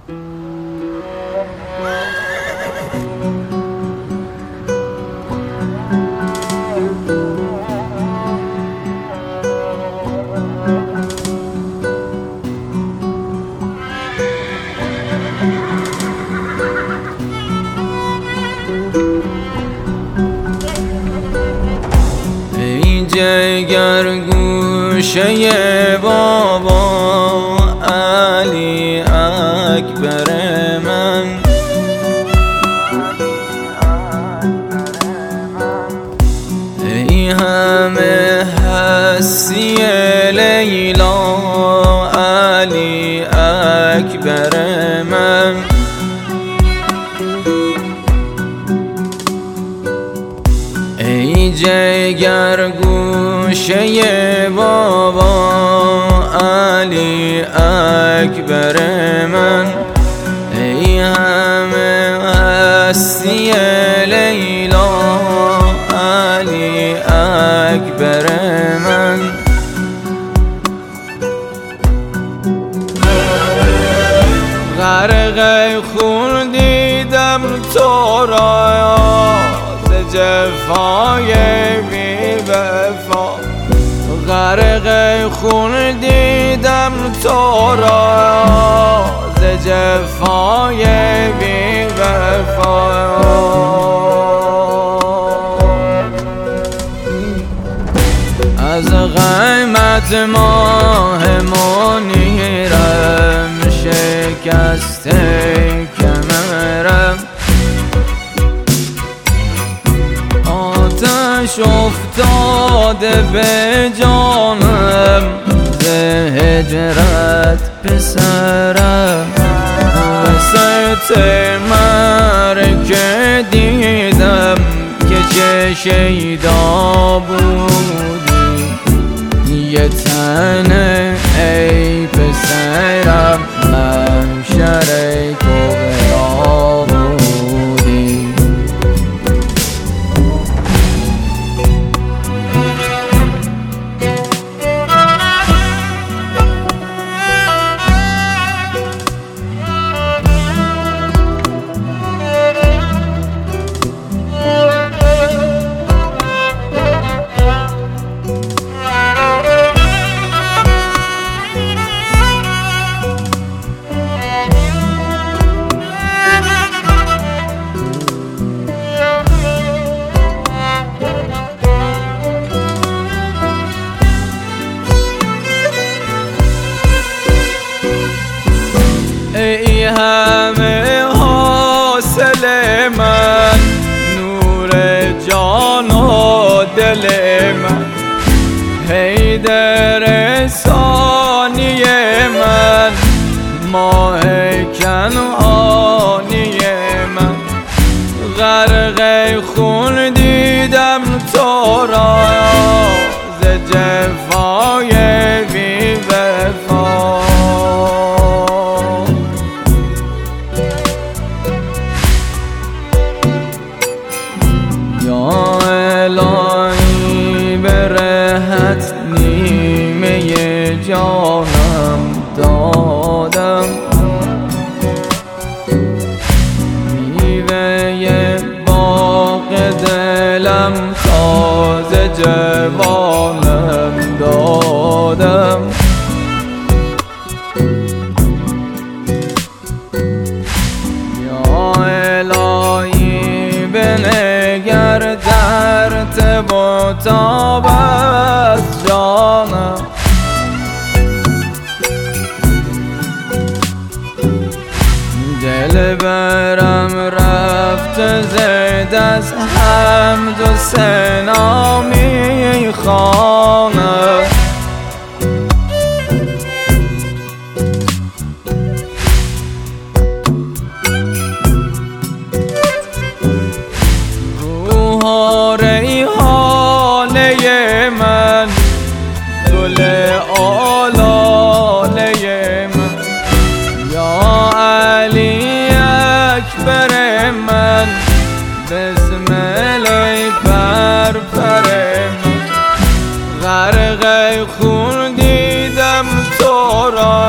ای جگر گوشه بابا علی اکبر من، ای همه هستی لیلا علی اکبر من، ای جگر گوشه بابا علی اکبر من، ای همه هستی لیلا علی اکبر من. غرق خون دیدم تو را ز جفای بی وفا، غرق خون دیدم تو را ز جفای بی وفا، از غیمت ماه منیرم شکسته کمرم، آتش افتاده به جانم ز هجرت پسرم، وسط مرگ دیدم که چه شیدا بودی یه تنه ای پسرم محشر کبرا بودی. ای همه حاصل من، نور جان و دل من، حیدر ثانی من، ماه کنعانی من، غرق خون دیدم تو را ز جفای بی وفا، یا الهی برهت نیمه جانم دادم، میوه باغ دلم تازه جوانم دادم، یا الهی بنگر در تب و تاب از جانم، دل برم رفت زید از حمد و ثنا میخوانم، روح ریحانه من، گل آلاله من، یا علی اکبر من، بسمل ای پرپر من، غرق خون دیدم تو را